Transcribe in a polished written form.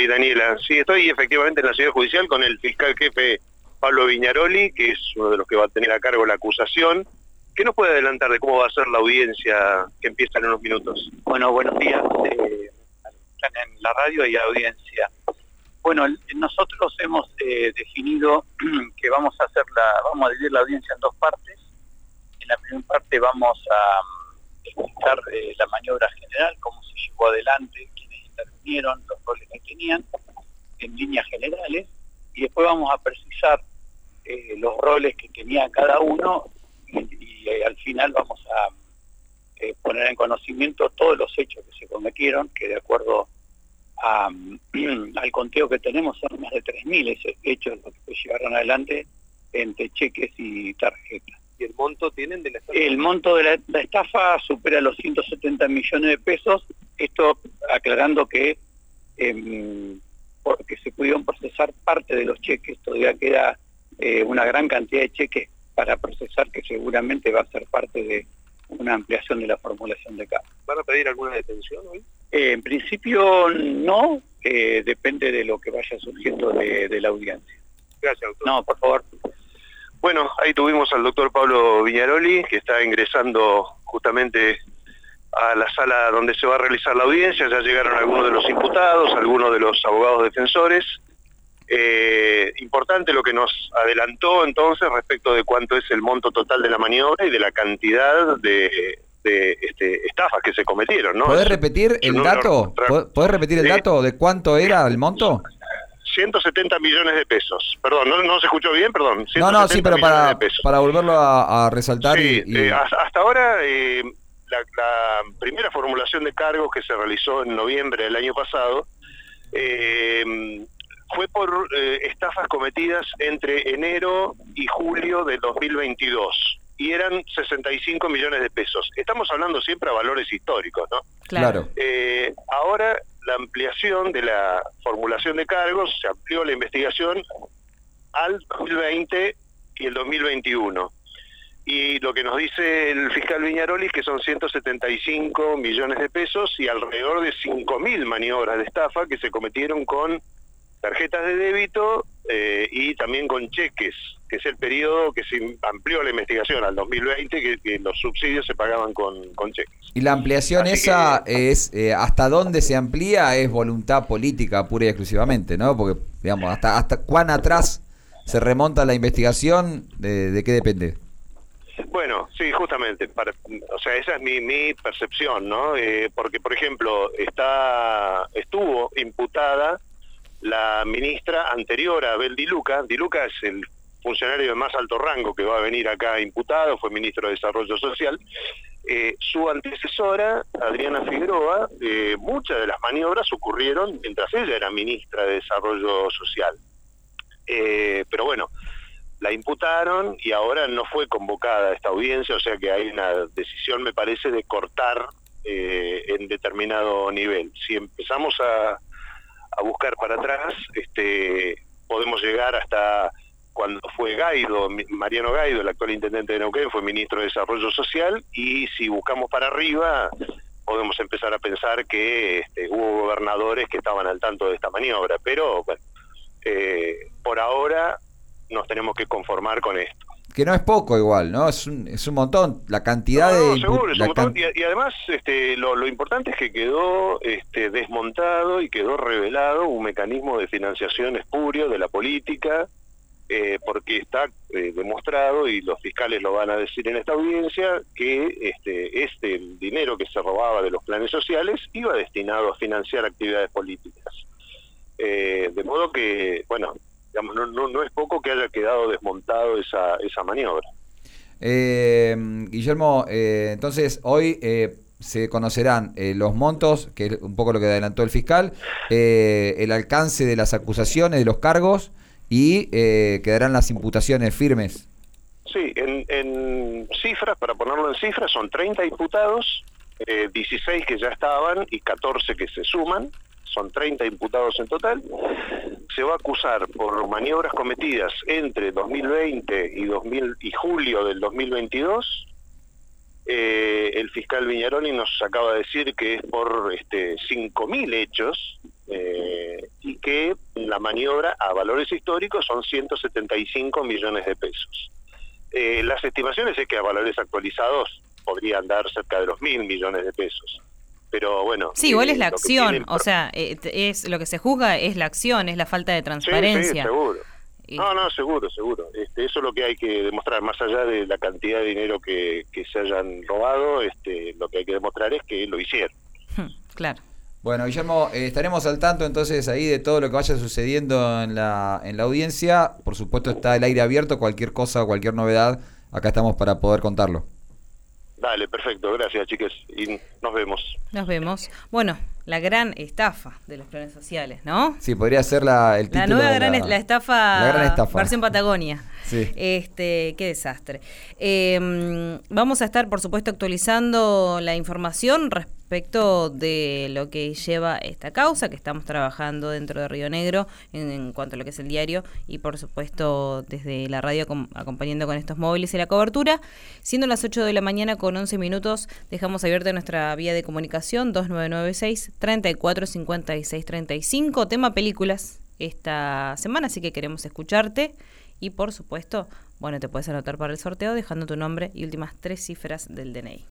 Sí, Daniela. Sí, estoy efectivamente en la ciudad judicial con el fiscal jefe Pablo Viñaroli, que es uno de los que va a tener a cargo la acusación. ¿Qué nos puede adelantar de cómo va a ser la audiencia que empieza en unos minutos? Bueno, buenos días. Están en la radio y audiencia. Bueno, nosotros hemos definido que vamos a dividir la audiencia en dos partes. En la primera parte vamos a explicar la maniobra general, cómo se llevó adelante, quiénes intervinieron, los roles que tenían, en líneas generales, y después vamos a precisar los roles que tenía cada uno y al final vamos a poner en conocimiento todos los hechos que se cometieron, que de acuerdo al conteo que tenemos son más de 3.000 hechos los que se llevaron adelante entre cheques y tarjetas. ¿Y el monto tienen de la estafa? El monto de la estafa supera los 170 millones de pesos, esto aclarando que porque se pudieron procesar parte de los cheques, todavía queda una gran cantidad de cheques para procesar que seguramente va a ser parte de una ampliación de la formulación de cargos. ¿Van a pedir alguna detención hoy? En principio no, depende de lo que vaya surgiendo de la audiencia. Gracias, doctor. No, por favor. Bueno, ahí tuvimos al doctor Pablo Viñaroli, que está ingresando justamente a la sala donde se va a realizar la audiencia. Ya llegaron algunos de los imputados, algunos de los abogados defensores. Importante lo que nos adelantó entonces respecto de cuánto es el monto total de la maniobra y de la cantidad de estafas que se cometieron, ¿no? ¿Podés repetir el dato? ¿Podés repetir el dato de cuánto era el monto? 170 millones de pesos. Perdón, ¿no se escuchó bien? Perdón. No, sí, pero para volverlo a resaltar. Sí, hasta ahora la primera formulación de cargos que se realizó en noviembre del año pasado fue por estafas cometidas entre enero y julio de 2022 y eran 65 millones de pesos. Estamos hablando siempre a valores históricos, ¿no? Claro. Ahora la ampliación de la formulación de cargos, se amplió la investigación al 2020 y el 2021. Y lo que nos dice el fiscal Viñaroli es que son 175 millones de pesos y alrededor de 5.000 maniobras de estafa que se cometieron con tarjetas de débito y también con cheques, que es el periodo que se amplió la investigación al 2020, que los subsidios se pagaban con cheques. Y la ampliación Así esa es, ¿hasta dónde se amplía? Es voluntad política pura y exclusivamente, ¿no? Porque, digamos, hasta cuán atrás se remonta la investigación, ¿de qué depende? Bueno, sí, justamente, o sea, esa es mi percepción, ¿no? Porque, por ejemplo, estuvo imputada la ministra anterior a Abel Di Luca. Di Luca es el funcionario de más alto rango que va a venir acá imputado, fue ministro de Desarrollo Social. Su antecesora, Adriana Figueroa, muchas de las maniobras ocurrieron mientras ella era ministra de Desarrollo Social. Pero bueno, la imputaron y ahora no fue convocada a esta audiencia, o sea que hay una decisión, me parece, de cortar en determinado nivel. Si empezamos a buscar para atrás, podemos llegar hasta cuando fue Gaido, Mariano Gaido, el actual intendente de Neuquén, fue ministro de Desarrollo Social, y si buscamos para arriba, podemos empezar a pensar que hubo gobernadores que estaban al tanto de esta maniobra, pero bueno, por ahora nos tenemos que conformar con esto. Que no es poco igual, ¿no? Es un montón. La cantidad de... Seguro, es un montón. Y además lo importante es que quedó desmontado y quedó revelado un mecanismo de financiación espurio de la política, porque está demostrado, y los fiscales lo van a decir en esta audiencia, que el dinero que se robaba de los planes sociales iba destinado a financiar actividades políticas. De modo que, bueno, digamos, no es poco que haya quedado desmontado esa maniobra. Guillermo, entonces hoy se conocerán los montos, que es un poco lo que adelantó el fiscal, el alcance de las acusaciones, de los cargos, y quedarán las imputaciones firmes. Sí, en cifras, para ponerlo en cifras, son 30 imputados, 16 que ya estaban y 14 que se suman. Son 30 imputados en total. Se va a acusar por maniobras cometidas entre 2020 y julio del 2022. El fiscal Viñaroli nos acaba de decir que es por 5.000 hechos y que la maniobra a valores históricos son 175 millones de pesos. Las estimaciones es que a valores actualizados podría andar cerca de los 1.000 millones de pesos. Pero bueno... Sí, igual es la acción, o sea, es lo que se juzga es la acción, es la falta de transparencia. Sí, seguro. No, seguro. Eso es lo que hay que demostrar, más allá de la cantidad de dinero que se hayan robado, lo que hay que demostrar es que lo hicieron. Claro. Bueno, Guillermo, estaremos al tanto entonces ahí de todo lo que vaya sucediendo en la audiencia. Por supuesto está el aire abierto, cualquier cosa, cualquier novedad, acá estamos para poder contarlo. Dale, perfecto, gracias chiques, y nos vemos. Nos vemos. Bueno, la gran estafa de los planes sociales, ¿no? Sí, podría ser el título. La nueva gran estafa, versión Patagonia. Sí. Qué desastre. Vamos a estar, por supuesto, actualizando la información respecto de lo que lleva esta causa, que estamos trabajando dentro de Río Negro en cuanto a lo que es el diario y, por supuesto, desde la radio acompañando con estos móviles y la cobertura. Siendo las 8 de la mañana con 11 minutos, dejamos abierta nuestra vía de comunicación 2996-345635, tema películas esta semana, así que queremos escucharte. Y por supuesto, bueno, te puedes anotar para el sorteo dejando tu nombre y últimas 3 cifras del DNI.